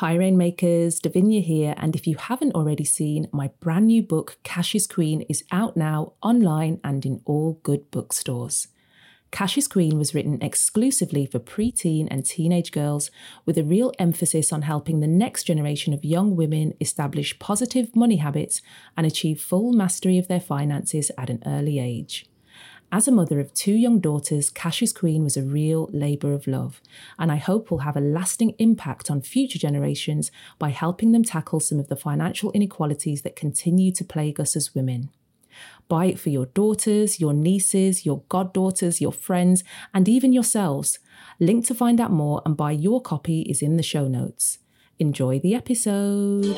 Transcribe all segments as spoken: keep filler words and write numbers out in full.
Hi Rainmakers, Davinia here, and if you haven't already seen, my brand new book, Cash is Queen, is out now online and in all good bookstores. Cash is Queen was written exclusively for preteen and teenage girls with a real emphasis on helping the next generation of young women establish positive money habits and achieve full mastery of their finances at an early age. As a mother of two young daughters, Cash is Queen was a real labour of love, and I hope will have a lasting impact on future generations by helping them tackle some of the financial inequalities that continue to plague us as women. Buy it for your daughters, your nieces, your goddaughters, your friends, and even yourselves. Link to find out more and buy your copy is in the show notes. Enjoy the episode.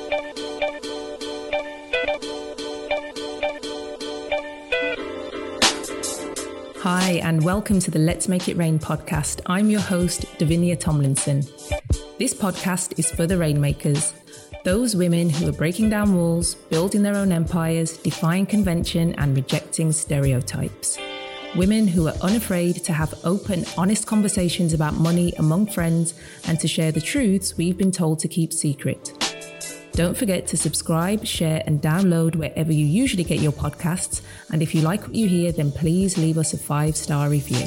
Hi, and welcome to the Let's Make It Rain podcast. I'm your host, Davinia Tomlinson. This podcast is for the Rainmakers, those women who are breaking down walls, building their own empires, defying convention, and rejecting stereotypes. Women who are unafraid to have open, honest conversations about money among friends and to share the truths we've been told to keep secret. Don't forget to subscribe, share, and download wherever you usually get your podcasts. And if you like what you hear, then please leave us a five-star review.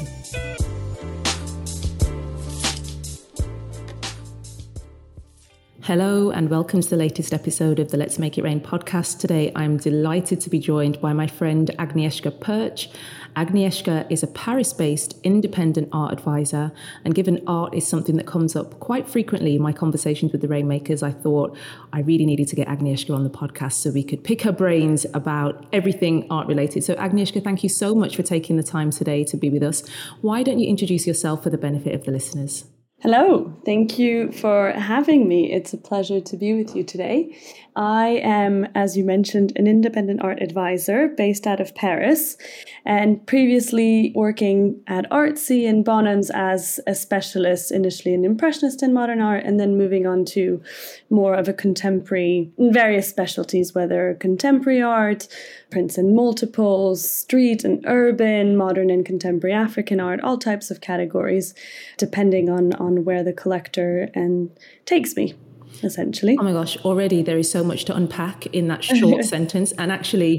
Hello, and welcome to the latest episode of the Let's Make It Rain podcast. Today, I'm delighted to be joined by my friend Agnieszka Perch. Agnieszka is a Paris-based independent art advisor, and given art is something that comes up quite frequently in my conversations with the Rainmakers, I thought I really needed to get Agnieszka on the podcast so we could pick her brains about everything art-related. So Agnieszka, thank you so much for taking the time today to be with us. Why don't you introduce yourself for the benefit of the listeners? Hello, thank you for having me. It's a pleasure to be with you today. I am, as you mentioned, an independent art advisor based out of Paris, and previously working at Artsy in Bonhams as a specialist, initially in Impressionist and modern art, and then moving on to more of a contemporary, various specialties, whether contemporary art, prints and multiples, street and urban, modern and contemporary African art, all types of categories, depending on, on where the collector and takes me. Essentially. Oh my gosh, already there is so much to unpack in that short sentence. And actually,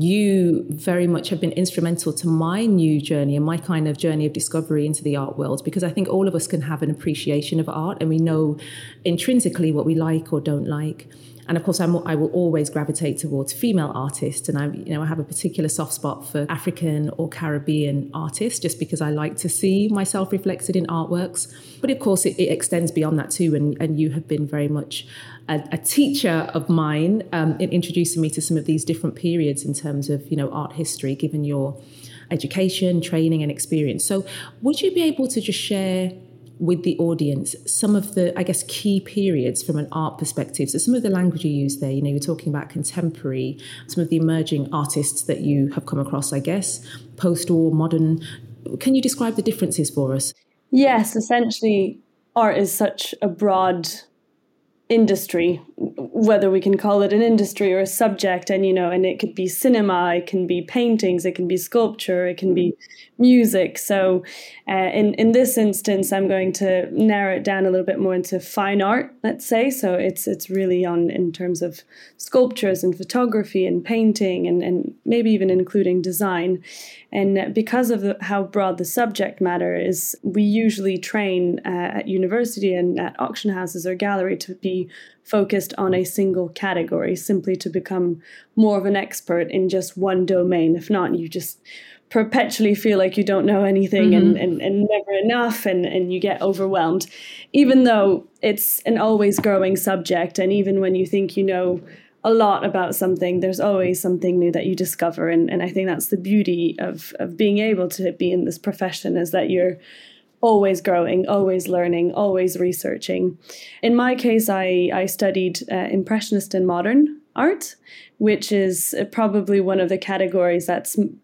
you very much have been instrumental to my new journey and my kind of journey of discovery into the art world, because I think all of us can have an appreciation of art and we know intrinsically what we like or don't like. And of course, I'm, I will always gravitate towards female artists. And I, you know, I have a particular soft spot for African or Caribbean artists, just because I like to see myself reflected in artworks. But of course, it, it extends beyond that too. And, and you have been very much a, a teacher of mine um, in introducing me to some of these different periods in terms of, you know, art history, given your education, training and experience. So would you be able to just share with the audience some of the, I guess, key periods from an art perspective? So some of the language you use there, you know, you're talking about contemporary, some of the emerging artists that you have come across, I guess, post-war, modern. Can you describe the differences for us? Yes, essentially, art is such a broad industry, whether we can call it an industry or a subject, and you know, and it could be cinema, it can be paintings, it can be sculpture, it can be music. So uh, in in this instance, I'm going to narrow it down a little bit more into fine art, let's say. So it's it's really on in terms of sculptures and photography and painting, and and maybe even including design. And because of the, how broad the subject matter is, we usually train uh, at university and at auction houses or gallery to be focused on a single category, simply to become more of an expert in just one domain. If not, you just perpetually feel like you don't know anything mm-hmm. and, and, and never enough, and, and you get overwhelmed, even though it's an always growing subject. And even when you think you know a lot about something, there's always something new that you discover. And, and I think that's the beauty of, of being able to be in this profession, is that you're always growing, always learning, always researching. In my case, I, I studied uh, Impressionist and modern art, which is probably one of the categories that's m-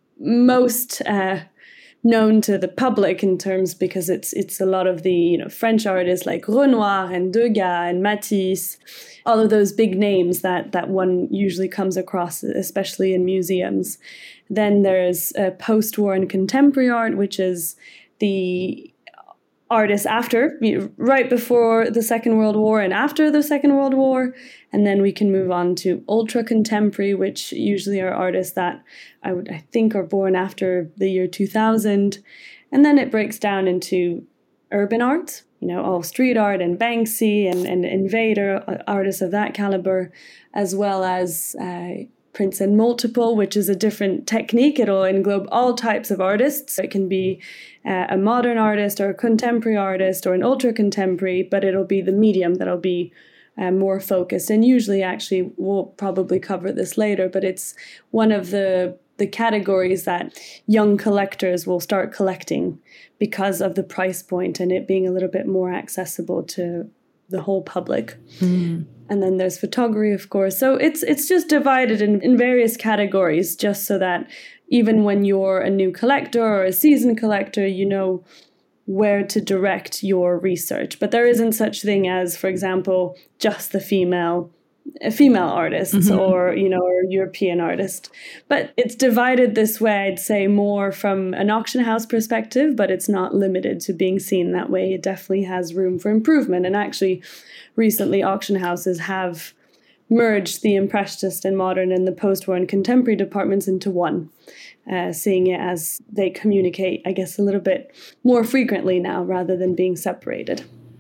most uh, known to the public in terms, because it's it's a lot of the, you know, French artists like Renoir and Degas and Matisse, all of those big names that that one usually comes across, especially in museums. Then there's uh, post-war and contemporary art, which is the artists after, right before the Second World War and after the Second World War. And then we can move on to ultra contemporary, which usually are artists that I would I think are born after the year two thousand. And then it breaks down into urban art, you know, all street art and Banksy and, and Invader, artists of that caliber, as well as uh, prints in multiple, which is a different technique. It'll englobe all types of artists. It can be uh, a modern artist or a contemporary artist or an ultra contemporary, but it'll be the medium that'll be uh, more focused. And usually, actually, we'll probably cover this later, but it's one of the the categories that young collectors will start collecting because of the price point and it being a little bit more accessible to the whole public. Mm. And then there's photography, of course. So it's it's just divided in, in various categories, just so that even when you're a new collector or a seasoned collector, you know where to direct your research. But there isn't such thing as, for example, just the female female artists mm-hmm. or, you know, or European artist. But it's divided this way, I'd say, more from an auction house perspective, but it's not limited to being seen that way. It definitely has room for improvement. And actually, recently, auction houses have merged the Impressionist and Modern and the post-war and contemporary departments into one, uh, seeing it as they communicate, I guess, a little bit more frequently now rather than being separated.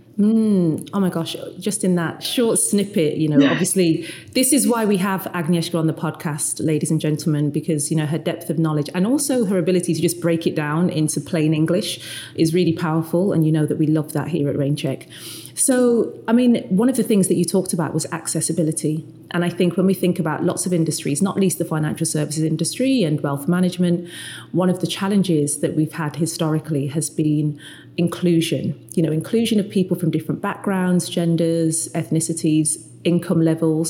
Mm, oh my gosh, just in that short snippet, you know, obviously this is why we have Agnieszka on the podcast, ladies and gentlemen, because, you know, her depth of knowledge and also her ability to just break it down into plain English is really powerful. And you know that we love that here at Raincheck. So, I mean, one of the things that you talked about was accessibility. And I think when we think about lots of industries, not least the financial services industry and wealth management, one of the challenges that we've had historically has been inclusion, you know, inclusion of people from different backgrounds, genders, ethnicities, income levels.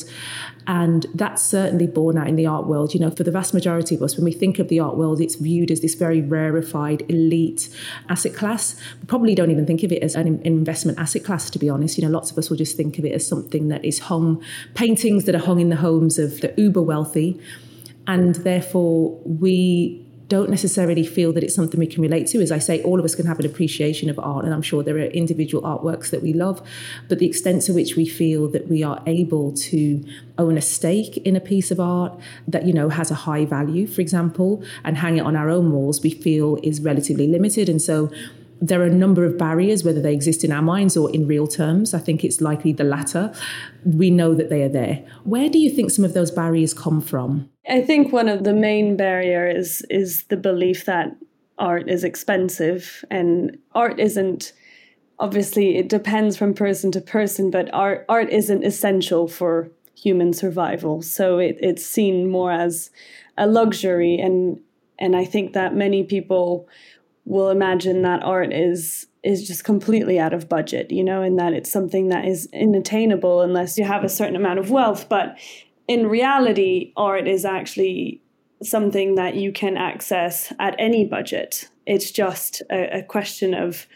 And that's certainly borne out in the art world. You know, for the vast majority of us, when we think of the art world, it's viewed as this very rarefied, elite asset class. We probably don't even think of it as an investment asset class, to be honest. You know, lots of us will just think of it as something that is hung, paintings that are hung in the homes of the uber wealthy. And therefore, we don't necessarily feel that it's something we can relate to. As I say, all of us can have an appreciation of art, and I'm sure there are individual artworks that we love, but the extent to which we feel that we are able to own a stake in a piece of art that, you know, has a high value, for example, and hang it on our own walls, we feel is relatively limited. And so there are a number of barriers, whether they exist in our minds or in real terms. I think it's likely the latter. We know that they are there. Where do you think some of those barriers come from? I think one of the main barriers is the belief that art is expensive, and art isn't, obviously it depends from person to person, but art art isn't essential for human survival. So it, it's seen more as a luxury, and and I think that many people will imagine that art is is just completely out of budget, you know, and that it's something that is unattainable unless you have a certain amount of wealth. But in reality, art is actually something that you can access at any budget. It's just a, a question of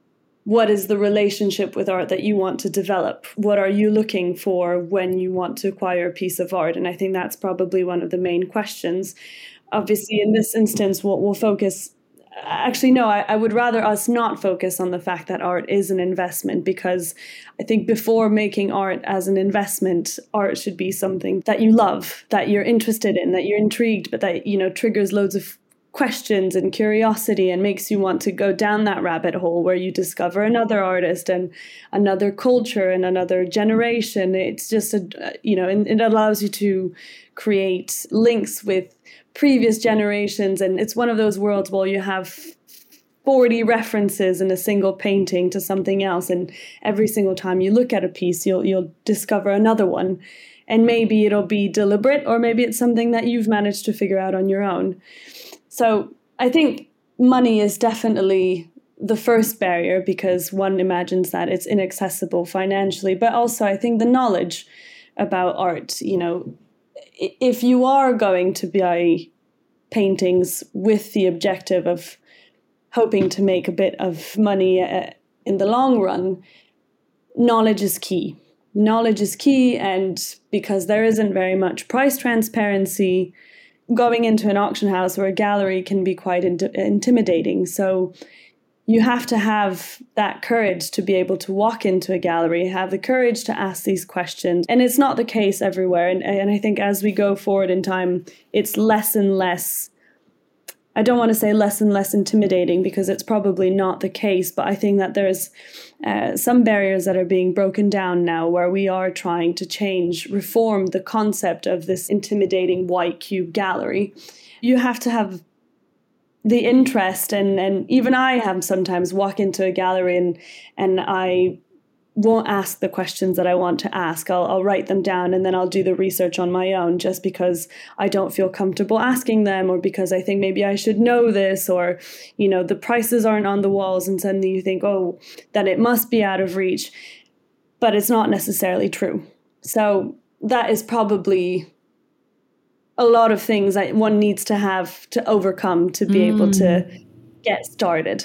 what is the relationship with art that you want to develop? What are you looking for when you want to acquire a piece of art? And I think that's probably one of the main questions. Obviously, in this instance, we'll, we'll focus Actually, no, I, I would rather us not focus on the fact that art is an investment, because I think before making art as an investment, art should be something that you love, that you're interested in, that you're intrigued, but that, you know, triggers loads of questions and curiosity and makes you want to go down that rabbit hole where you discover another artist and another culture and another generation. It's just, a, you know, and it allows you to create links with previous generations, and it's one of those worlds where you have forty references in a single painting to something else, and every single time you look at a piece you'll you'll discover another one, and maybe it'll be deliberate or maybe it's something that you've managed to figure out on your own. So I think money is definitely the first barrier, because one imagines that it's inaccessible financially, but also I think the knowledge about art, you know, if you are going to buy paintings with the objective of hoping to make a bit of money uh, in the long run, knowledge is key. Knowledge is key, and because there isn't very much price transparency, going into an auction house or a gallery can be quite int- intimidating. So you have to have that courage to be able to walk into a gallery, have the courage to ask these questions. And it's not the case everywhere. And, and I think as we go forward in time, it's less and less, I don't want to say less and less intimidating, because it's probably not the case. But I think that there's uh, some barriers that are being broken down now, where we are trying to change, reform the concept of this intimidating white cube gallery. You have to have the interest, and, and even I have sometimes walk into a gallery and and I won't ask the questions that I want to ask. I'll, I'll write them down and then I'll do the research on my own, just because I don't feel comfortable asking them, or because I think maybe I should know this, or, you know, the prices aren't on the walls, and suddenly you think, oh, that it must be out of reach, but it's not necessarily true. So that is probably a lot of things that one needs to have to overcome to be mm. able to get started.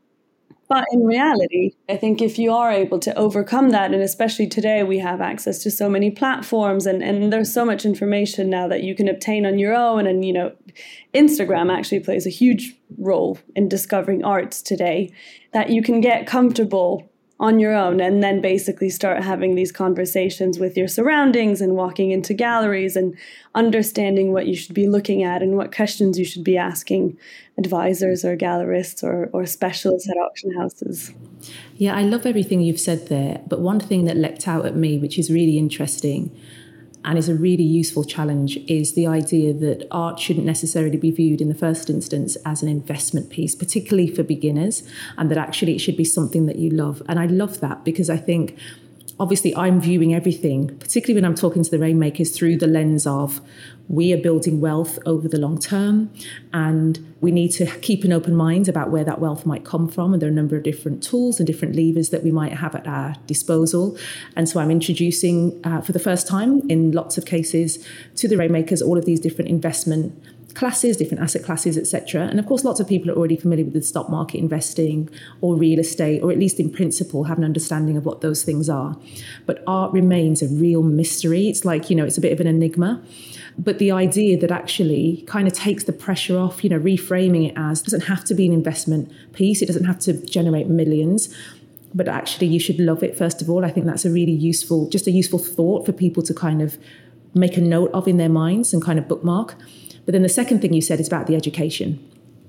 But in reality, I think if you are able to overcome that, and especially today we have access to so many platforms, and, and there's so much information now that you can obtain on your own. And, you know, Instagram actually plays a huge role in discovering arts today, that you can get comfortable on your own and then basically start having these conversations with your surroundings and walking into galleries and understanding what you should be looking at and what questions you should be asking advisors or gallerists or, or specialists at auction houses. Yeah, I love everything you've said there. But one thing that leapt out at me, which is really interesting and is a really useful challenge, is the idea that art shouldn't necessarily be viewed in the first instance as an investment piece, particularly for beginners, and that actually it should be something that you love. And I love that, because I think obviously I'm viewing everything, particularly when I'm talking to the Rainmakers, through the lens of we are building wealth over the long term, and we need to keep an open mind about where that wealth might come from. And there are a number of different tools and different levers that we might have at our disposal. And so I'm introducing uh, for the first time in lots of cases to the Rainmakers all of these different investment classes, different asset classes, et cetera. And of course, lots of people are already familiar with the stock market investing or real estate, or at least in principle have an understanding of what those things are. But art remains a real mystery. It's like, you know, it's a bit of an enigma. But the idea that actually kind of takes the pressure off, you know, reframing it as, it doesn't have to be an investment piece. It doesn't have to generate millions, but actually you should love it, first of all. I think that's a really useful, just a useful thought for people to kind of make a note of in their minds and kind of bookmark. But then the second thing you said is about the education.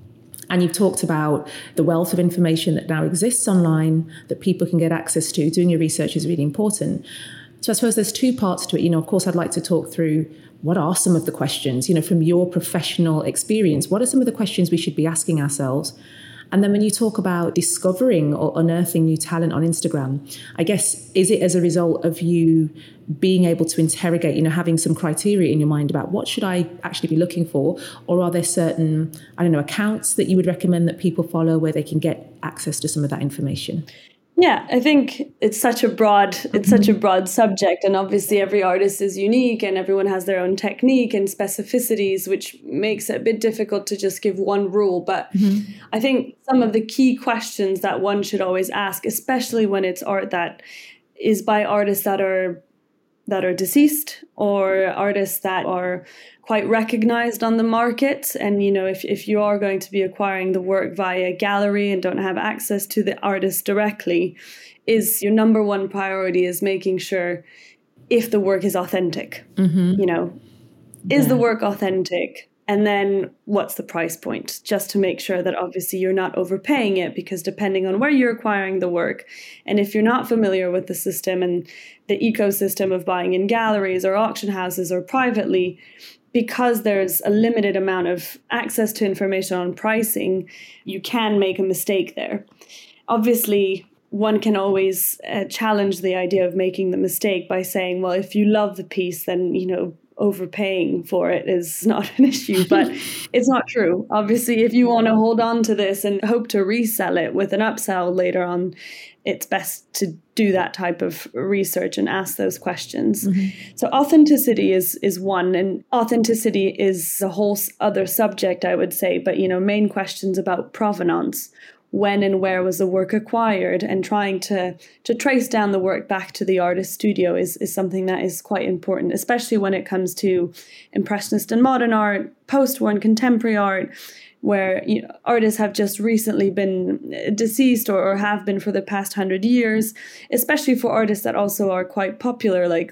And you've talked about the wealth of information that now exists online that people can get access to. Doing your research is really important. So I suppose there's two parts to it. You know, of course, I'd like to talk through what are some of the questions, you know, from your professional experience, what are some of the questions we should be asking ourselves? And then when you talk about discovering or unearthing new talent on Instagram, I guess, is it as a result of you being able to interrogate, you know, having some criteria in your mind about what should I actually be looking for? Or are there certain, I don't know, accounts that you would recommend that people follow where they can get access to some of that information? Yeah, I think it's such a broad, it's such a broad subject, and obviously every artist is unique and everyone has their own technique and specificities, which makes it a bit difficult to just give one rule. But mm-hmm. I think some of the key questions that one should always ask, especially when it's art that is by artists that are that are deceased or artists that are quite recognized on the market. And, you know, if, if you are going to be acquiring the work via a gallery and don't have access to the artist directly, is your number one priority is making sure if the work is authentic, mm-hmm. you know, is yeah. the work authentic? And then what's the price point? Just to make sure that obviously you're not overpaying it, because depending on where you're acquiring the work, and if you're not familiar with the system and the ecosystem of buying in galleries or auction houses or privately, because there's a limited amount of access to information on pricing, you can make a mistake there. Obviously, one can always uh, challenge the idea of making the mistake by saying, well, if you love the piece, then, you know, overpaying for it is not an issue, but it's not true. Obviously, if you want to hold on to this and hope to resell it with an upsell later on, it's best to do that type of research and ask those questions. Mm-hmm. So authenticity is is one, and authenticity is a whole other subject, I would say. But, you know, main questions about provenance. When and where was the work acquired, and trying to to trace down the work back to the artist's studio is, is something that is quite important, especially when it comes to Impressionist and modern art, post-war and contemporary art. where you know, artists have just recently been deceased or, or have been for the past hundred years, especially for artists that also are quite popular, like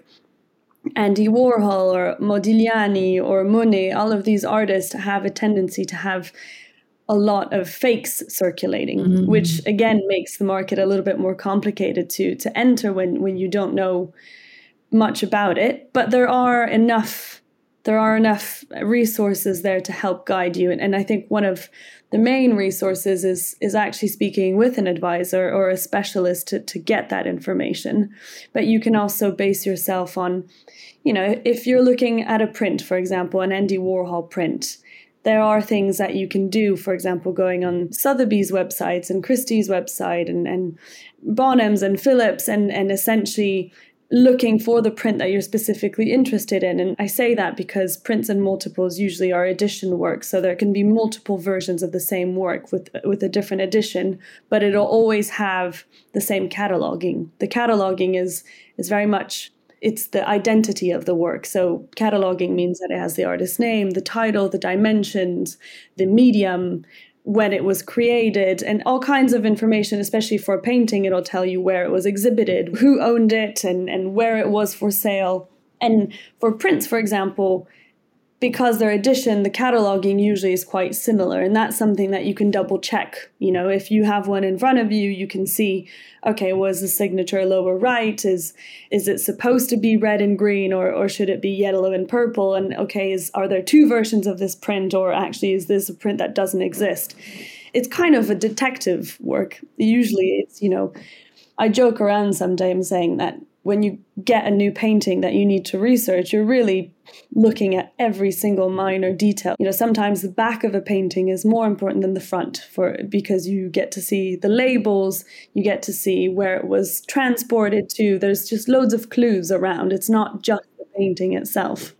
Andy Warhol or Modigliani or Monet. All of these artists have a tendency to have a lot of fakes circulating, mm-hmm. which again makes the market a little bit more complicated to to enter when, when you don't know much about it. But there are enough there are enough resources there to help guide you. And, and I think one of the main resources is is actually speaking with an advisor or a specialist to, to get that information. But you can also base yourself on, you know, if you're looking at a print, for example, an Andy Warhol print, there are things that you can do, for example, going on Sotheby's websites and Christie's website and, and Bonham's and Phillips and, and essentially looking for the print that you're specifically interested in. And I say that because prints and multiples usually are edition work. So there can be multiple versions of the same work with, with a different edition, but it'll always have the same cataloging. The cataloging is is very much, it's the identity of the work. So cataloging means that it has the artist's name, the title, the dimensions, the medium, when it was created, and all kinds of information, especially for a painting. It'll tell you where it was exhibited, who owned it, and, and where it was for sale. And for prints, for example, because they're edition, the cataloging usually is quite similar. And that's something that you can double check. You know, if you have one in front of you, you can see, okay, was the signature lower right? Is is it supposed to be red and green, or or should it be yellow and purple? And okay, is are there two versions of this print, or actually is this a print that doesn't exist? It's kind of a detective work. Usually it's, you know, I joke around sometimes saying that when you get a new painting that you need to research, you're really looking at every single minor detail. You know, sometimes the back of a painting is more important than the front, for because you get to see the labels, you get to see where it was transported to. There's just loads of clues around. It's not just the painting itself.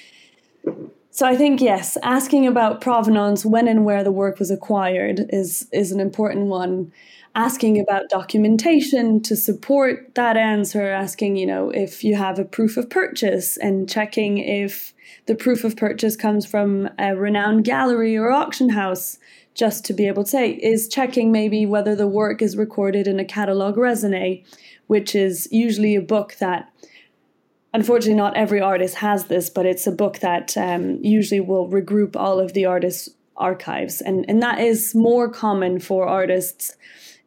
So I think, yes, asking about provenance, when and where the work was acquired is, is an important one. Asking about documentation to support that answer, asking, you know, if you have a proof of purchase, and checking if the proof of purchase comes from a renowned gallery or auction house, just to be able to say, is checking maybe whether the work is recorded in a catalogue raisonné, which is usually a book that, unfortunately, not every artist has this, but it's a book that um, usually will regroup all of the artist's archives. And, and that is more common for artists.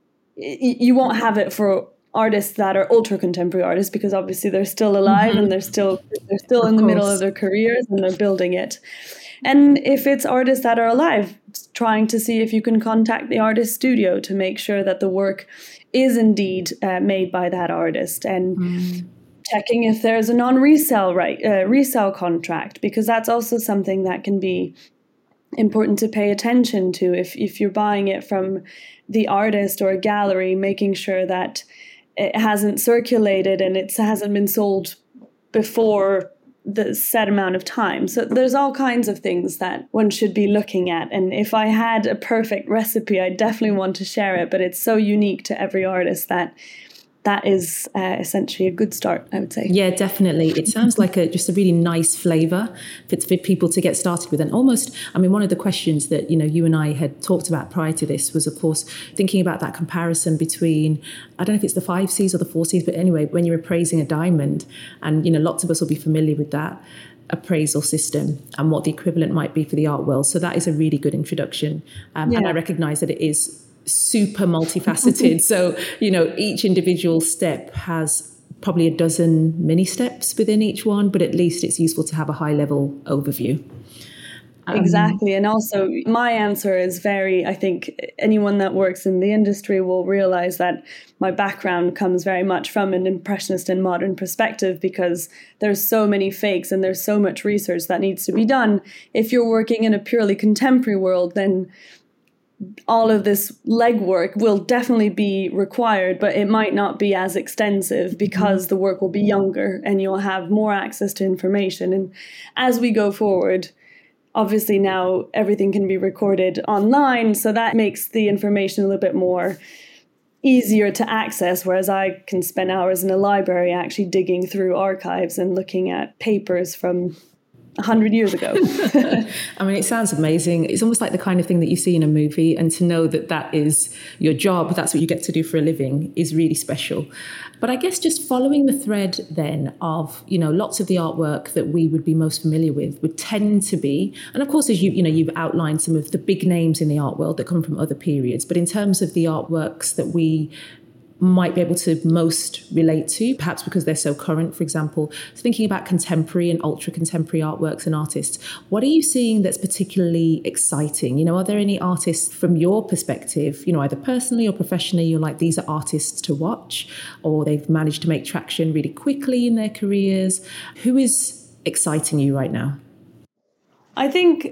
You won't have it for artists that are ultra contemporary artists, because obviously they're still alive, mm-hmm. and they're still they're still in the middle of their careers and they're building it. And if it's artists that are alive, trying to see if you can contact the artist studio to make sure that the work is indeed uh, made by that artist, and mm. checking if there's a non-resale right uh, resale contract, because that's also something that can be important to pay attention to. If if you're buying it from the artist or a gallery, making sure that it hasn't circulated and it hasn't been sold before the set amount of time. So there's all kinds of things that one should be looking at. And if I had a perfect recipe, I definitely want to share it, but it's so unique to every artist that that is uh, essentially a good start, I would say. Yeah, definitely. It sounds like a just a really nice flavour for, for people to get started with. And almost, I mean, one of the questions that, you know, you and I had talked about prior to this was, of course, thinking about that comparison between, I don't know if it's the five C's or the four C's, but anyway, when you're appraising a diamond, and, you know, lots of us will be familiar with that appraisal system and what the equivalent might be for the art world. So that is a really good introduction. Um, yeah. And I recognise that it is super multifaceted. So, you know, each individual step has probably a dozen mini steps within each one, but at least it's useful to have a high level overview. Um, exactly. And also my answer is very, I think anyone that works in the industry will realize that my background comes very much from an impressionist and modern perspective, because there's so many fakes and there's so much research that needs to be done. If you're working in a purely contemporary world, then all of this legwork will definitely be required, but it might not be as extensive because the work will be younger and you'll have more access to information. And as we go forward, obviously now everything can be recorded online, so that makes the information a little bit more easier to access, whereas I can spend hours in a library actually digging through archives and looking at papers from a hundred years ago. I mean, it sounds amazing. It's almost like the kind of thing that you see in a movie, and to know that that is your job, that's what you get to do for a living, is really special. But I guess just following the thread then of, you know, lots of the artwork that we would be most familiar with would tend to be, and of course, as you, you know, you've outlined some of the big names in the art world that come from other periods, but in terms of the artworks that we might be able to most relate to, perhaps because they're so current, for example, thinking about contemporary and ultra contemporary artworks and artists, what are you seeing that's particularly exciting? You know, are there any artists from your perspective, you know, either personally or professionally, you're like, these are artists to watch, or they've managed to make traction really quickly in their careers? Who is exciting you right now? I think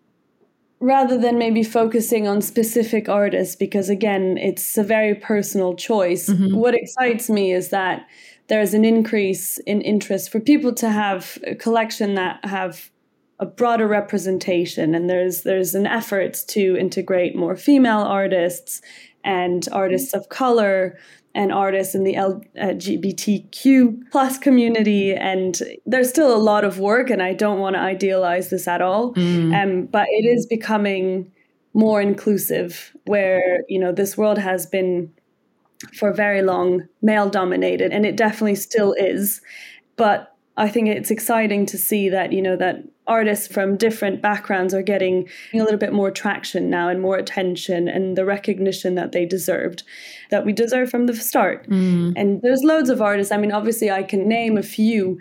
rather than maybe focusing on specific artists, because again, it's a very personal choice. Mm-hmm. What excites me is that there's an increase in interest for people to have a collection that have a broader representation. And there's there's an effort to integrate more female artists and artists of color and artists in the L G B T Q plus community. And there's still a lot of work, and I don't want to idealize this at all. Mm. Um, but it is becoming more inclusive, where, you know, this world has been for very long male dominated, and it definitely still is. But I think it's exciting to see that, you know, that artists from different backgrounds are getting a little bit more traction now and more attention and the recognition that they deserved, that we deserve from the start. Mm. And there's loads of artists. I mean, obviously I can name a few.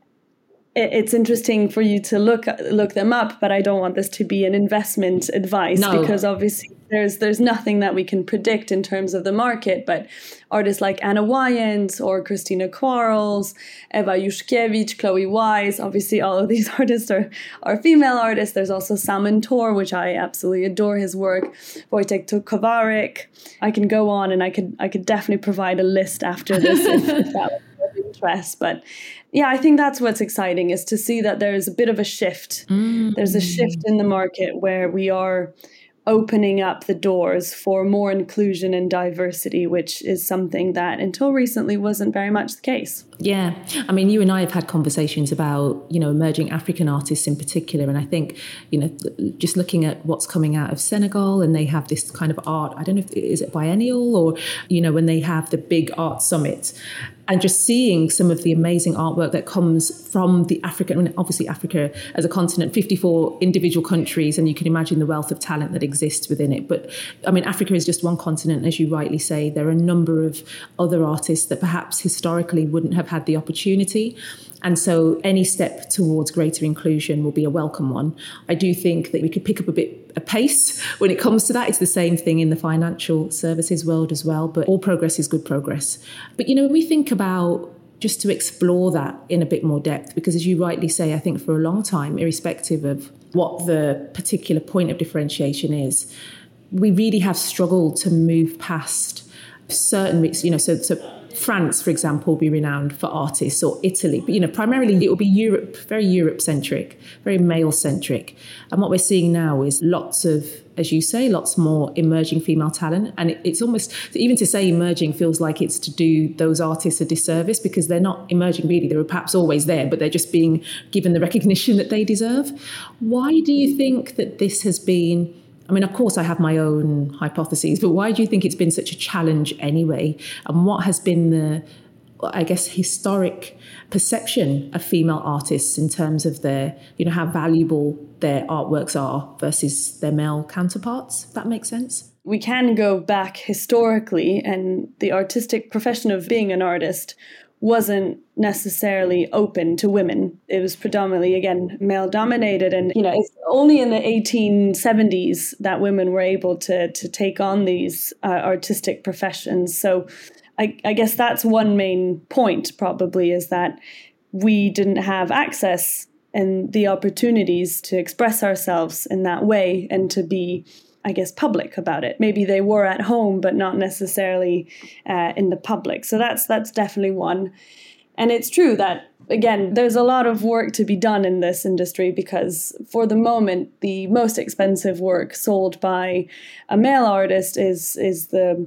It's interesting for you to look look them up, but I don't want this to be an investment advice, no. because obviously there's there's nothing that we can predict in terms of the market. But artists like Anna Wyant or Christina Quarles, Eva Juszkiewicz, Chloe Wise, obviously all of these artists are, are female artists. There's also Salman Tor, which I absolutely adore his work, Wojtek Kowarek. I can go on, and I could I could definitely provide a list after this if, if that was of interest. But yeah, I think that's what's exciting, is to see that there's a bit of a shift. Mm. There's a shift in the market where we are opening up the doors for more inclusion and diversity, which is something that until recently wasn't very much the case. Yeah. I mean, you and I have had conversations about, you know, emerging African artists in particular. And I think, you know, just looking at what's coming out of Senegal, and they have this kind of art, I don't know if, is it biennial, or, you know, when they have the big art summit, and just seeing some of the amazing artwork that comes from the African, I mean, obviously Africa as a continent, fifty-four individual countries, and you can imagine the wealth of talent that exists within it. But I mean, Africa is just one continent, as you rightly say. There are a number of other artists that perhaps historically wouldn't have had the opportunity. And so any step towards greater inclusion will be a welcome one. I do think that we could pick up a bit a pace when it comes to that. It's the same thing in the financial services world as well, but all progress is good progress. But, you know, when we think about just to explore that in a bit more depth, because as you rightly say, I think for a long time, irrespective of what the particular point of differentiation is, we really have struggled to move past certain, you know, so, so France, for example, will be renowned for artists, or Italy, but, you know, primarily it will be Europe, very Europe-centric, very male-centric. And what we're seeing now is lots of, as you say, lots more emerging female talent. And it, it's almost, even to say emerging feels like it's to do those artists a disservice, because they're not emerging really. They were perhaps always there, but they're just being given the recognition that they deserve. Why do you think that this has been, I mean, of course, I have my own hypotheses, but why do you think it's been such a challenge anyway? And what has been the, I guess, historic perception of female artists in terms of their, you know, how valuable their artworks are versus their male counterparts, if that makes sense? We can go back historically, and the artistic profession of being an artist wasn't necessarily open to women. It was predominantly, again, male dominated. And, you know, it's only in the eighteen seventies that women were able to to take on these uh, artistic professions. So I, I guess that's one main point, probably, is that we didn't have access and the opportunities to express ourselves in that way and to be, I guess, public about it. Maybe they were at home, but not necessarily uh, in the public. So that's that's definitely one. And it's true that, again, there's a lot of work to be done in this industry, because for the moment, the most expensive work sold by a male artist is is the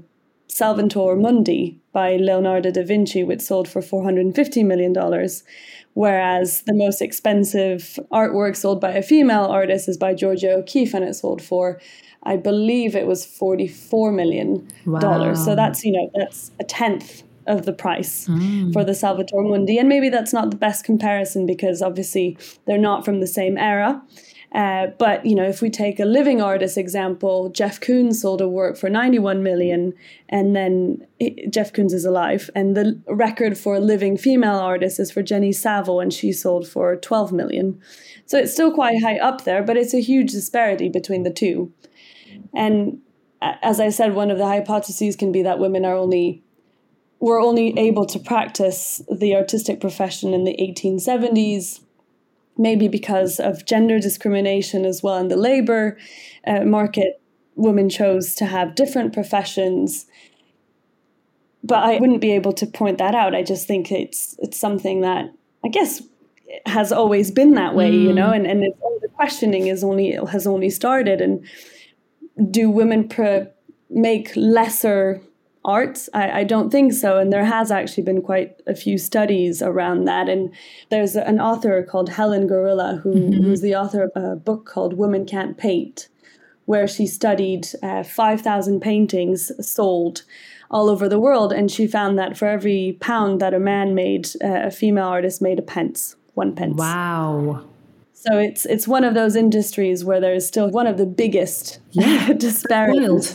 Salvator Mundi by Leonardo da Vinci, which sold for four hundred fifty million dollars, whereas the most expensive artwork sold by a female artist is by Georgia O'Keeffe, and it sold for, I believe it was forty-four million dollars. Wow. So that's, you know, that's a tenth of the price mm. for the Salvator Mundi. And maybe that's not the best comparison because obviously they're not from the same era. Uh, but, you know, if we take a living artist example, Jeff Koons sold a work for ninety-one million, and then it, Jeff Koons is alive. And the record for a living female artist is for Jenny Saville, and she sold for twelve million. So it's still quite high up there, but it's a huge disparity between the two. And as I said, one of the hypotheses can be that women are only, were only able to practice the artistic profession in the eighteen seventies, maybe because of gender discrimination as well in the labor uh, market. Women chose to have different professions. But I wouldn't be able to point that out. I just think it's it's something that, I guess, has always been that way, mm. you know, and, and it's, the questioning is only has only started. And do women pro- make lesser art? I, I don't think so. And there has actually been quite a few studies around that. And there's an author called Helen Gorilla, who, mm-hmm. who's the author of a book called Women Can't Paint, where she studied uh, five thousand paintings sold all over the world. And she found that for every pound that a man made, uh, a female artist made a pence, one pence. Wow. So it's it's one of those industries where there's still one of the biggest yeah, disparities.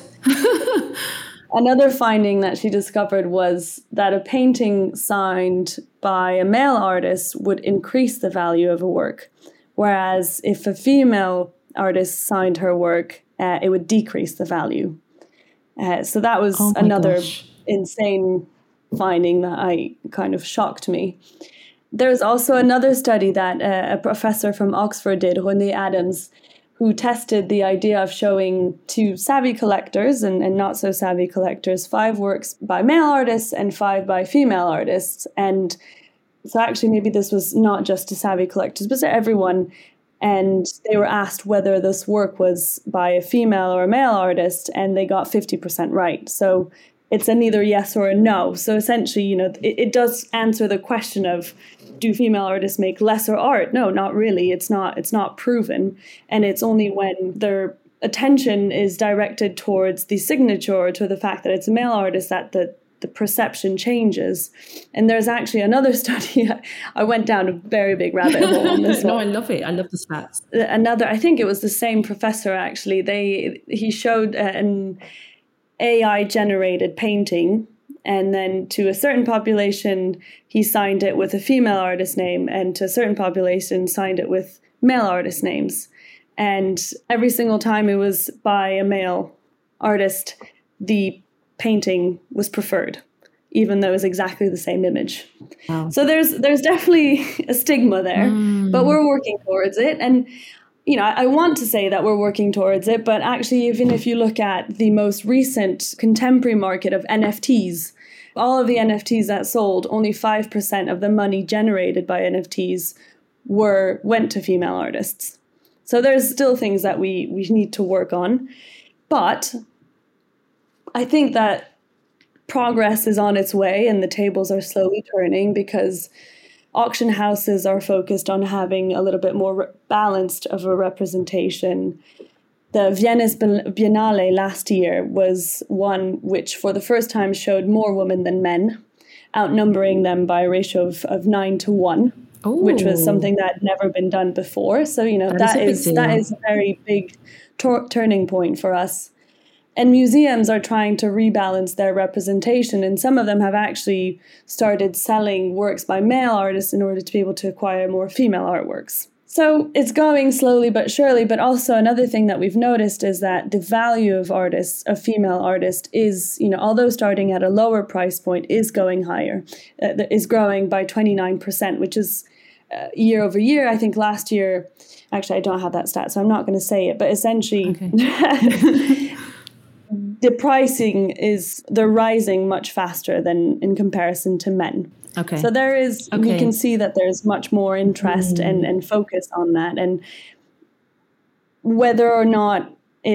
Another finding that she discovered was that a painting signed by a male artist would increase the value of a work, whereas if a female artist signed her work, uh, it would decrease the value. Uh, so that was oh another gosh. insane finding that I kind of shocked me. There's also another study that uh, a professor from Oxford did, René Adams, who tested the idea of showing to savvy collectors and, and not so savvy collectors five works by male artists and five by female artists. And so actually maybe this was not just to savvy collectors, but to everyone. And they were asked whether this work was by a female or a male artist, and they got fifty percent right. So it's an either yes or a no. So essentially, you know, it, it does answer the question of, do female artists make lesser art? No, not really. It's not, it's not proven. And it's only when their attention is directed towards the signature or to the fact that it's a male artist that the, the perception changes. And there's actually another study. I went down a very big rabbit hole on this no, one. I love it. I love the stats. Another, I think it was the same professor, actually. They He showed an A I-generated painting, and then to a certain population, he signed it with a female artist name, and to a certain population, signed it with male artist names. And every single time it was by a male artist, the painting was preferred, even though it was exactly the same image. Wow. So there's there's definitely a stigma there, mm. but we're working towards it. And you know, I want to say that we're working towards it, but actually, even if you look at the most recent contemporary market of N F Ts, all of the N F Ts that sold, only five percent of the money generated by N F Ts were went to female artists. So there's still things that we, we need to work on. But I think that progress is on its way and the tables are slowly turning, because auction houses are focused on having a little bit more balanced of a representation. The Venice Biennale last year was one which for the first time showed more women than men, outnumbering them by a ratio of, of nine to one, Ooh. Which was something that had never been done before. So, you know, that, that is, is that is a very big tor- turning point for us. And museums are trying to rebalance their representation, and some of them have actually started selling works by male artists in order to be able to acquire more female artworks. So it's going slowly but surely, but also another thing that we've noticed is that the value of artists, of female artists, is, you know, although starting at a lower price point, is going higher, uh, is growing by twenty-nine percent, which is uh, year over year. I think last year, actually I don't have that stat, so I'm not going to say it, but essentially... Okay. The pricing is, they're rising much faster than in comparison to men. Okay. So there is, okay. we can see that there's much more interest mm. and, and focus on that. And whether or not it's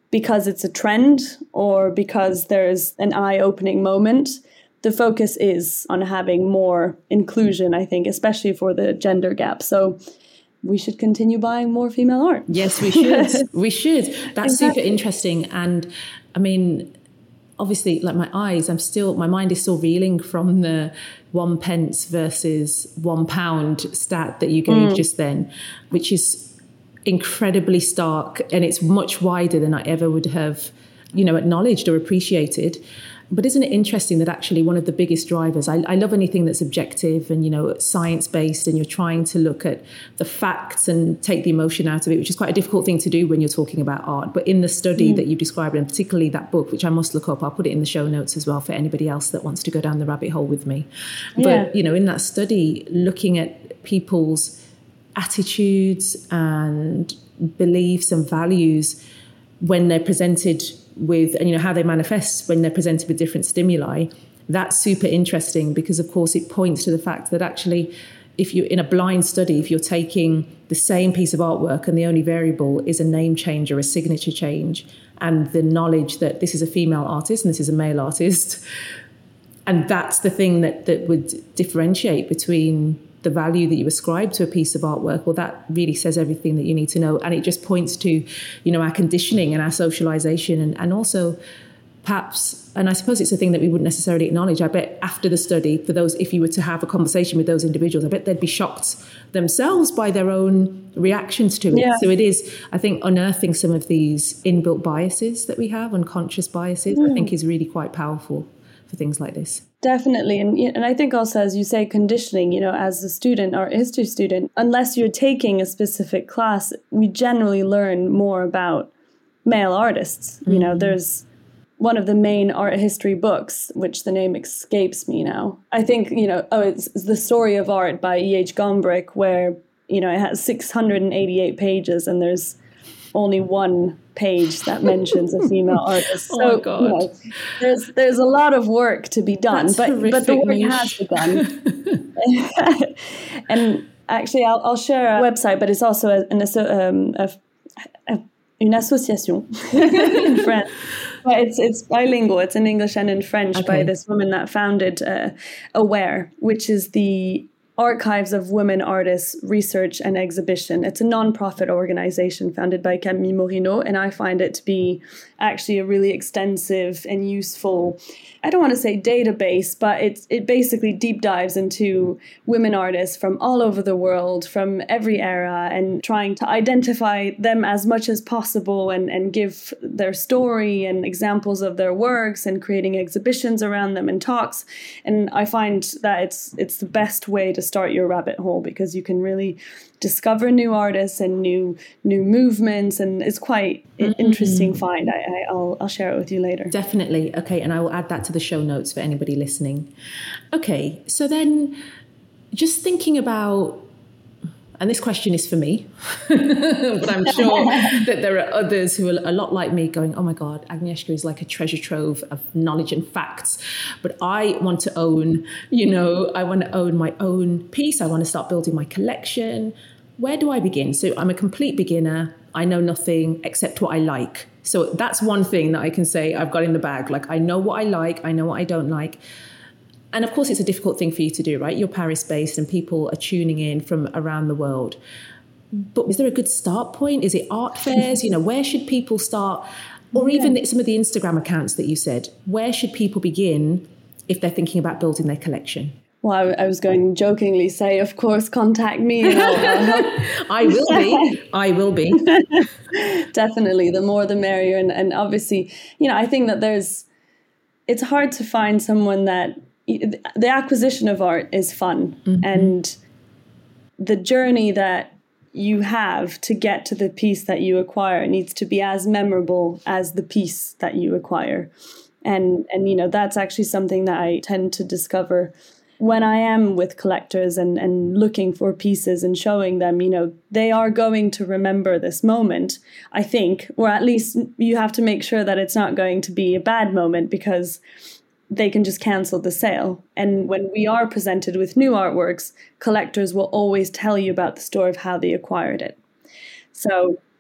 because it's a trend or because there's an eye-opening moment. The focus is on having more inclusion, I think, especially for the gender gap. So we should continue buying more female art. Yes, we should. We should. That's Exactly. super interesting. And I mean, obviously, like my eyes, I'm still, my mind is still reeling from the one pence versus one pound stat that you gave mm. just then, which is incredibly stark, and it's much wider than I ever would have, you know, acknowledged or appreciated. But isn't it interesting that actually one of the biggest drivers, I, I love anything that's objective and, you know, science-based, and you're trying to look at the facts and take the emotion out of it, which is quite a difficult thing to do when you're talking about art. But in the study mm. that you described, and particularly that book, which I must look up, I'll put it in the show notes as well for anybody else that wants to go down the rabbit hole with me. Yeah. But, you know, in that study, looking at people's attitudes and beliefs and values when they're presented with, and you know, how they manifest when they're presented with different stimuli, that's super interesting, because of course it points to the fact that actually, if you're in a blind study, if you're taking the same piece of artwork and the only variable is a name change or a signature change, and the knowledge that this is a female artist and this is a male artist, and that's the thing that that would differentiate between the value that you ascribe to a piece of artwork, well, that really says everything that you need to know. And it just points to, you know, our conditioning and our socialization, and, and also perhaps, and I suppose it's a thing that we wouldn't necessarily acknowledge. I bet after the study, for those, if you were to have a conversation with those individuals, I bet they'd be shocked themselves by their own reactions to it. Yeah. So it is, I think, unearthing some of these inbuilt biases that we have, unconscious biases, mm. I think is really quite powerful for things like this. Definitely. And and I think also, as you say, conditioning, you know, as a student or a history student, unless you're taking a specific class, we generally learn more about male artists. Mm-hmm. You know, there's one of the main art history books, which the name escapes me now. I think, you know, oh, it's, it's The Story of Art by E H Gombrich, where, you know, it has six hundred eighty-eight pages and there's only one page that mentions a female artist. So, oh my God. You know, there's there's a lot of work to be done, That's but but the work niche. has begun. And actually, I'll I'll share a website, but it's also a, an um, a, a, une association in France. But it's it's bilingual. It's in English and in French, okay, by this woman that founded uh, AWARE, which is the Archives of Women Artists Research and Exhibition. It's a non-profit organization founded by Camille Morino, and I find it to be actually a really extensive and useful, I don't want to say database, but it's it basically deep dives into women artists from all over the world, from every era, and trying to identify them as much as possible and, and give their story and examples of their works and creating exhibitions around them and talks. And I find that it's it's the best way to start your rabbit hole, because you can really discover new artists and new new movements, and it's quite an mm-hmm. interesting find. I, I, I'll I'll share it with you later. Definitely. Okay, and I will add that to the show notes for anybody listening. Okay, so then just thinking about, and this question is for me, but I'm sure that there are others who are a lot like me going, oh my God, Agnieszka is like a treasure trove of knowledge and facts. But I want to own, you know, I want to own my own piece. I want to start building my collection. Where do I begin? So I'm a complete beginner. I know nothing except what I like. So that's one thing that I can say I've got in the bag. Like, I know what I like. I know what I don't like. And of course, it's a difficult thing for you to do, right? You're Paris-based and people are tuning in from around the world. But is there a good start point? Is it art fairs? You know, where should people start? Or even yeah. some of the Instagram accounts that you said, where should people begin if they're thinking about building their collection? Well, I, I was going to jokingly say, of course, contact me. And I'll, I'll help. I will be. I will be. Definitely. The more, the merrier. And, and obviously, you know, I think that there's, it's hard to find someone that, the acquisition of art is fun, mm-hmm. and the journey that you have to get to the piece that you acquire needs to be as memorable as the piece that you acquire. And, and you know, that's actually something that I tend to discover when I am with collectors and, and looking for pieces and showing them, you know, they are going to remember this moment, I think, or at least you have to make sure that it's not going to be a bad moment, because they can just cancel the sale. And when we are presented with new artworks, collectors will always tell you about the story of how they acquired it. So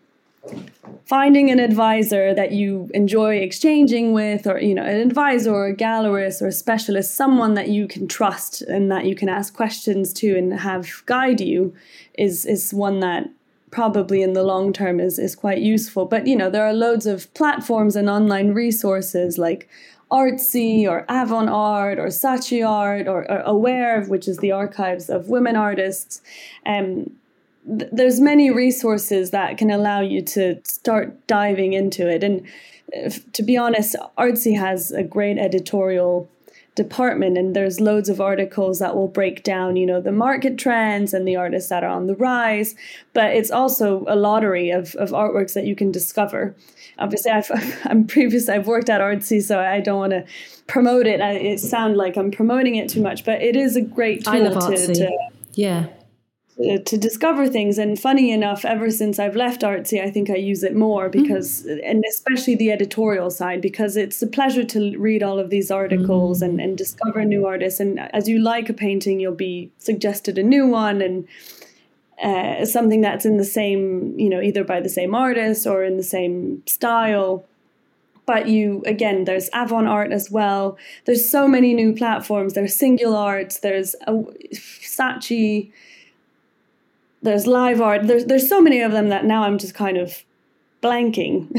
finding an advisor that you enjoy exchanging with, or, you know, an advisor or a gallerist or a specialist, someone that you can trust and that you can ask questions to and have guide you, is is one that probably in the long term is, is quite useful. But, you know, there are loads of platforms and online resources like Artsy or Avant Art or Saatchi Art or, or Aware, which is the archives of women artists. Um, th- there's many resources that can allow you to start diving into it. And if, to be honest, Artsy has a great editorial department, and there's loads of articles that will break down, you know, the market trends and the artists that are on the rise. But it's also a lottery of, of artworks that you can discover. Obviously, I've, I'm previous. I've worked at Artsy, so I don't want to promote it. I, it sounds like I'm promoting it too much, but it is a great tool I love to, Artsy. to yeah. To, to discover things. And funny enough, ever since I've left Artsy, I think I use it more because, mm. and especially the editorial side, because it's a pleasure to read all of these articles mm. and, and discover new artists. And as you like a painting, you'll be suggested a new one, and uh, something that's in the same, you know, either by the same artist or in the same style. But you, again, there's Avant Art as well. There's so many new platforms. There's Singular Arts, there's a, Saatchi, there's Live Art. There's there's so many of them that now I'm just kind of blanking.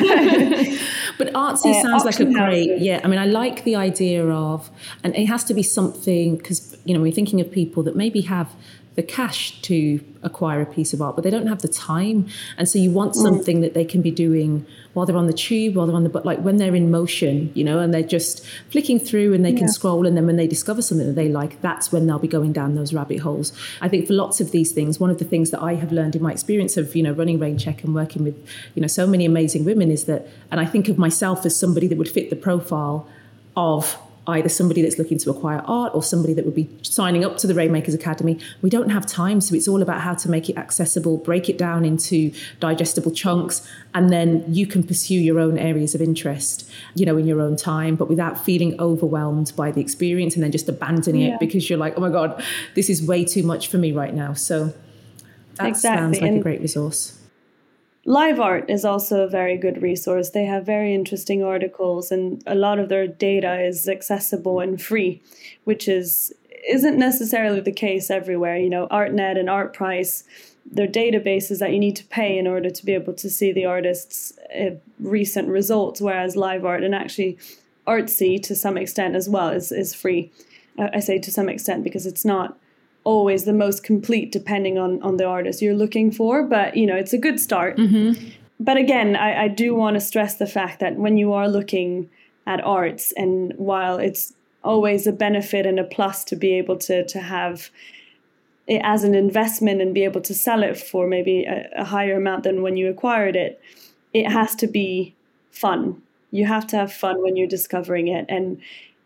But Artsy uh, sounds like a great, houses. yeah. I mean, I like the idea of, and it has to be something, because, you know, we're thinking of people that maybe have the cash to acquire a piece of art, but they don't have the time. And so you want something mm. that they can be doing while they're on the tube, while they're on the, but like when they're in motion, you know, and they're just flicking through and they yeah. can scroll. And then when they discover something that they like, that's when they'll be going down those rabbit holes. I think for lots of these things, one of the things that I have learned in my experience of, you know, running Raincheck and working with, you know, so many amazing women is that, and I think of myself as somebody that would fit the profile of either somebody that's looking to acquire art or somebody that would be signing up to the Rainmakers Academy. We don't have time, so it's all about how to make it accessible, break it down into digestible chunks, and then you can pursue your own areas of interest, you know, in your own time, but without feeling overwhelmed by the experience and then just abandoning yeah. it because you're like, oh my God, this is way too much for me right now. So that exactly. sounds like and- a great resource. Live Art is also a very good resource. They have very interesting articles, and a lot of their data is accessible and free, which is isn't necessarily the case everywhere. You know, ArtNet and ArtPrice, they're databases that you need to pay in order to be able to see the artist's uh, recent results, whereas Live Art and actually Artsy to some extent as well is, is free. Uh, I say to some extent because it's not always the most complete depending on, on the artist you're looking for, but, you know, it's a good start. Mm-hmm. But again, I, I do want to stress the fact that when you are looking at arts, and while it's always a benefit and a plus to be able to, to have it as an investment and be able to sell it for maybe a, a higher amount than when you acquired it, it has to be fun. You have to have fun when you're discovering it. And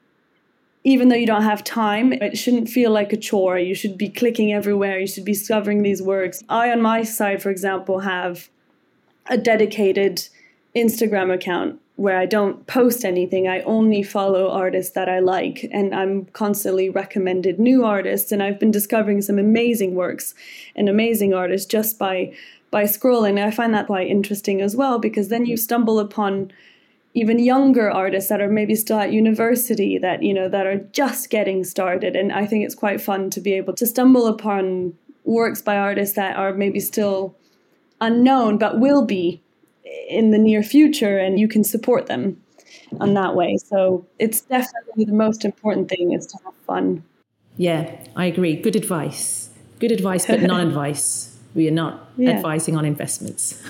even though you don't have time, it shouldn't feel like a chore. You should be clicking everywhere. You should be discovering these works. I, on my side, for example, have a dedicated Instagram account where I don't post anything. I only follow artists that I like, and I'm constantly recommended new artists. And I've been discovering some amazing works and amazing artists just by by scrolling. And I find that quite interesting as well, because then you stumble upon even younger artists that are maybe still at university, that, you know, that are just getting started. And I think it's quite fun to be able to stumble upon works by artists that are maybe still unknown, but will be in the near future, and you can support them on that way. So it's definitely the most important thing is to have fun. Yeah, I agree. Good advice. Good advice, but non-advice. We are not yeah. advising on investments.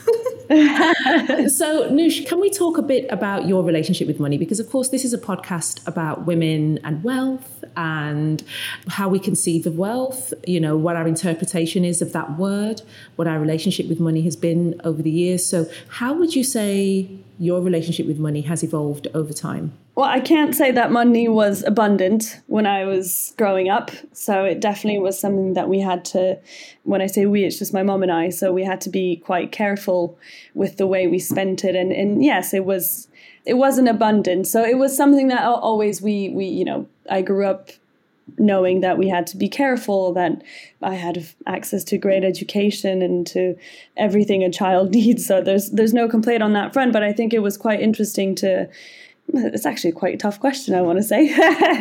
So, Noosh, can we talk a bit about your relationship with money? Because, of course, this is a podcast about women and wealth and how we conceive of wealth, you know, what our interpretation is of that word, what our relationship with money has been over the years. So how would you say your relationship with money has evolved over time? Well, I can't say that money was abundant when I was growing up. So it definitely was something that we had to, when I say we, it's just my mom and I. So we had to be quite careful with the way we spent it. And, and yes, it was, it wasn't abundant. So it was something that always we, we, you know, I grew up knowing that we had to be careful, that I had access to great education and to everything a child needs. So there's there's no complaint on that front. But I think it was quite interesting to, it's actually quite a tough question, I want to say.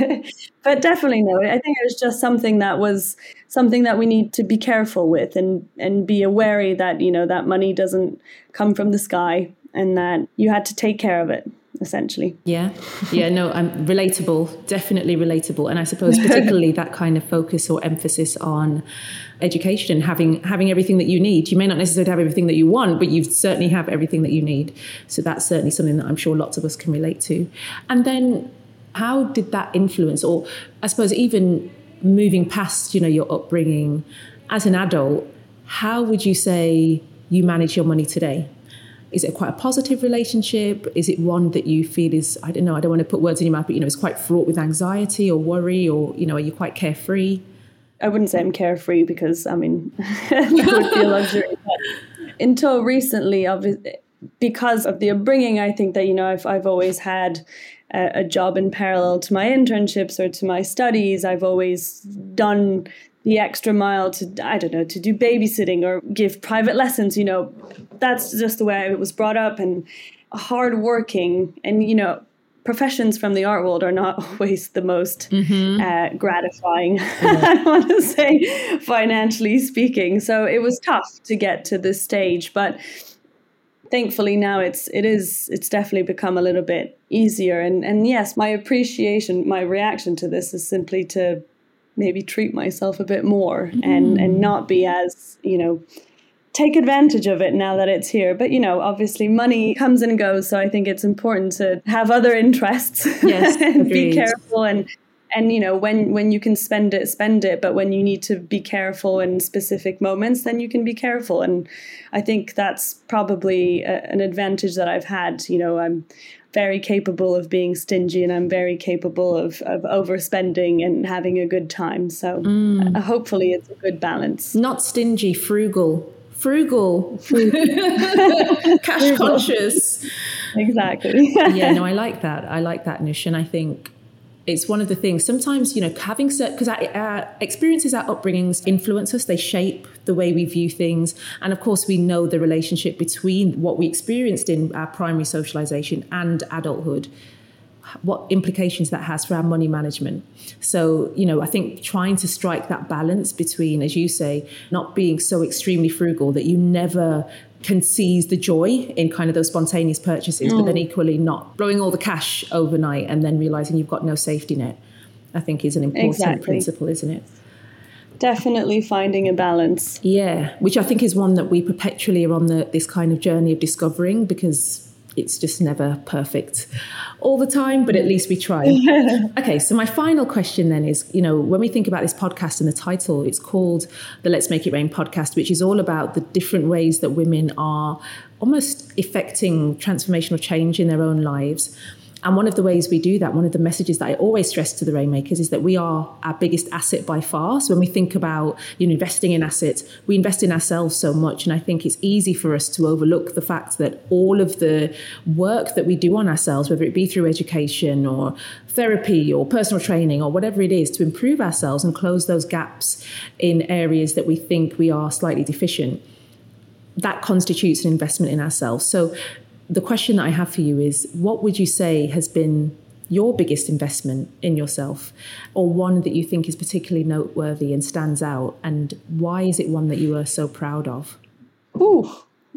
But definitely no, I think it was just something that was something that we need to be careful with and, and be wary that, you know, that money doesn't come from the sky and that you had to take care of it, essentially. Yeah. Yeah, no, I'm relatable, definitely relatable. And I suppose particularly that kind of focus or emphasis on education, having having everything that you need. You may not necessarily have everything that you want, but you certainly have everything that you need. So that's certainly something that I'm sure lots of us can relate to. And then how did that influence, or I suppose even moving past, you know, your upbringing as an adult, how would you say you manage your money today? Is it quite a positive relationship? Is it one that you feel is, I don't know, I don't want to put words in your mouth, but, you know, it's quite fraught with anxiety or worry, or, you know, are you quite carefree? I wouldn't say I'm carefree because, I mean, that would be a luxury. But until recently, obviously, because of the upbringing, I think that, you know, I've, I've always had a, a job in parallel to my internships or to my studies. I've always done the extra mile to, I don't know, to do babysitting or give private lessons. You know, that's just the way I was brought up, and hardworking. And, you know, professions from the art world are not always the most mm-hmm. uh, gratifying, yeah. I want to say, financially speaking. So it was tough to get to this stage, but thankfully now it's it is it's definitely become a little bit easier. And and yes, my appreciation, my reaction to this is simply to maybe treat myself a bit more mm. and and not be as, you know, take advantage of it now that it's here. But, you know, obviously money comes and goes. So I think it's important to have other interests yes, and agreed. Be careful. And, and, you know, when, when you can spend it, spend it. But when you need to be careful in specific moments, then you can be careful. And I think that's probably a, an advantage that I've had. You know, I'm very capable of being stingy, and I'm very capable of, of overspending and having a good time. So mm. uh, hopefully it's a good balance. Not stingy, frugal. Frugal, cash conscious. Exactly. Yeah, no, I like that. I like that, Nush. And I think it's one of the things sometimes, you know, having certain, because our, our experiences, our upbringings influence us, they shape the way we view things. And of course, we know the relationship between what we experienced in our primary socialization and adulthood, what implications that has for our money management. So, you know, I think trying to strike that balance between, as you say, not being so extremely frugal that you never can seize the joy in kind of those spontaneous purchases, mm. but then equally not blowing all the cash overnight and then realizing you've got no safety net, I think is an important exactly. principle, isn't it? Definitely finding a balance. Yeah, which I think is one that we perpetually are on the, this kind of journey of discovering, because it's just never perfect all the time, but at least we try. Okay, so my final question then is, you know, when we think about this podcast and the title, it's called the Let's Make It Rain podcast, which is all about the different ways that women are almost effecting transformational change in their own lives. And one of the ways we do that, one of the messages that I always stress to the Rainmakers is that we are our biggest asset by far. So when we think about, you know, investing in assets, we invest in ourselves so much. And I think it's easy for us to overlook the fact that all of the work that we do on ourselves, whether it be through education or therapy or personal training or whatever it is, to improve ourselves and close those gaps in areas that we think we are slightly deficient, that constitutes an investment in ourselves. So the question that I have for you is, what would you say has been your biggest investment in yourself, or one that you think is particularly noteworthy and stands out? And why is it one that you are so proud of? Ooh,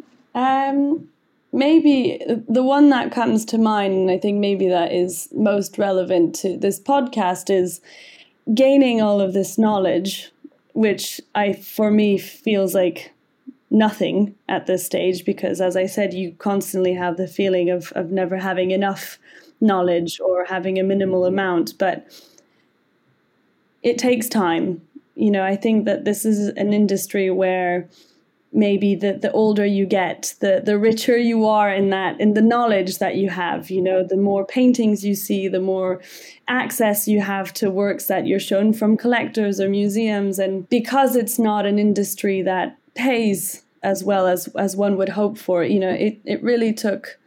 um, maybe the one that comes to mind, and I think maybe that is most relevant to this podcast, is gaining all of this knowledge, which I, for me, feels like nothing at this stage, because as I said, you constantly have the feeling of, of never having enough knowledge or having a minimal amount, but it takes time. You know, I think that this is an industry where maybe the, the older you get, the, the richer you are in that, in the knowledge that you have, you know, the more paintings you see, the more access you have to works that you're shown from collectors or museums. And because it's not an industry that pays as well as as one would hope for, you know, it, it really took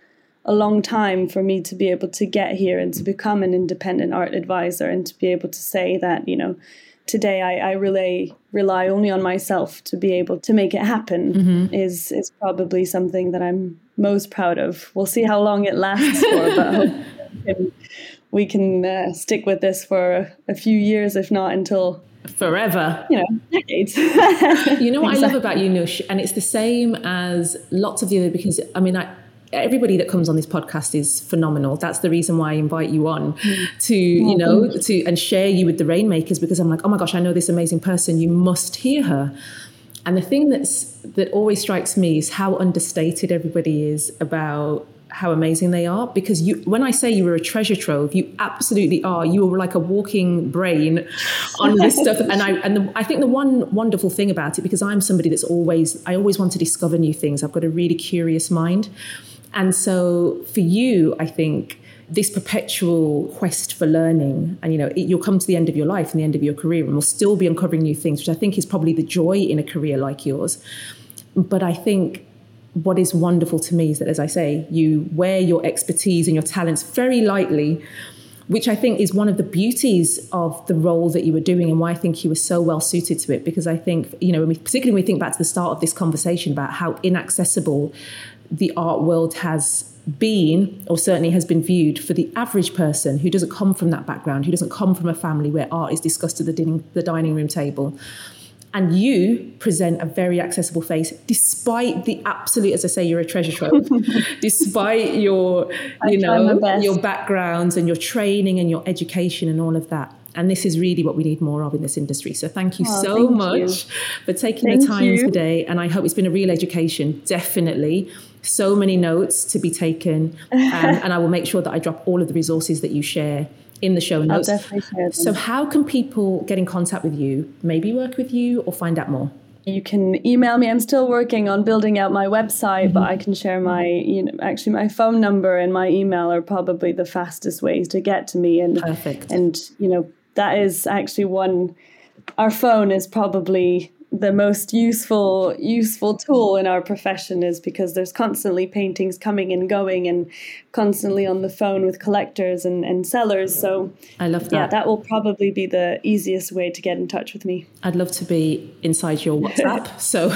a long time for me to be able to get here and to become an independent art advisor and to be able to say that, you know, today I, I rely rely only on myself to be able to make it happen mm-hmm. is is probably something that I'm most proud of. We'll see how long it lasts for, but I hope we can, we can uh, stick with this for a few years, if not until forever. You know, decades. You know what exactly. I love about you, Nush, and it's the same as lots of the other, because I mean, I, everybody that comes on this podcast is phenomenal. That's the reason why I invite you on mm. to, you know, to and share you with the Rainmakers, because I'm like, oh my gosh, I know this amazing person. You must hear her. And the thing that's that always strikes me is how understated everybody is about how amazing they are. Because you, when I say you were a treasure trove, you absolutely are. You were like a walking brain on this stuff. And I and the, I think the one wonderful thing about it, because I'm somebody that's always, I always want to discover new things. I've got a really curious mind. And so for you, I think this perpetual quest for learning, and, you know, it, you'll come to the end of your life and the end of your career and will still be uncovering new things, which I think is probably the joy in a career like yours. But I think what is wonderful to me is that, as I say, you wear your expertise and your talents very lightly, which I think is one of the beauties of the role that you were doing and why I think you were so well suited to it. Because I think, you know, particularly when we think back to the start of this conversation about how inaccessible the art world has been, or certainly has been viewed for the average person who doesn't come from that background, who doesn't come from a family where art is discussed at the dining, the dining room table. And you present a very accessible face, despite the absolute, as I say, you're a treasure trove, despite your, you know, your backgrounds and your training and your education and all of that. And this is really what we need more of in this industry. So thank you oh, so thank much you. for taking thank the time you. today. And I hope it's been a real education, definitely. So many notes to be taken. Um, and I will make sure that I drop all of the resources that you share in the show notes. I'll definitely share them. So how can people get in contact with you, maybe work with you, or find out more? You can email me. I'm still working on building out my website, mm-hmm. but I can share my, you know, actually my phone number and my email are probably the fastest ways to get to me. And, Perfect. And, you know, that is actually one, our phone is probably the most useful useful tool in our profession, is because there's constantly paintings coming and going and constantly on the phone with collectors and, and sellers. So I love that. Yeah, that will probably be the easiest way to get in touch with me. I'd love to be inside your WhatsApp. So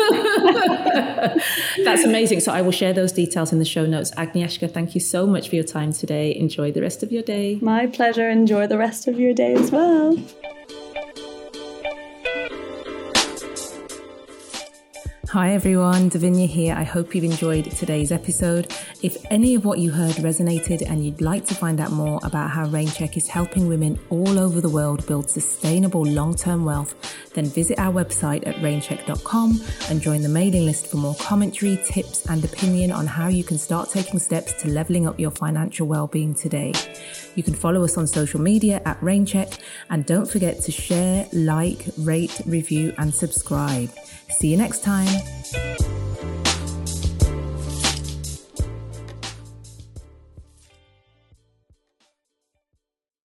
that's amazing. So I will share those details in the show notes. Agnieszka, thank you so much for your time today. Enjoy the rest of your day. My pleasure. Enjoy the rest of your day as well. Hi everyone, Davinia here. I hope you've enjoyed today's episode. If any of what you heard resonated and you'd like to find out more about how Raincheck is helping women all over the world build sustainable long-term wealth, then visit our website at raincheck dot com and join the mailing list for more commentary, tips and opinion on how you can start taking steps to leveling up your financial well-being today. You can follow us on social media at Raincheck, and don't forget to share, like, rate, review and subscribe. See you next time.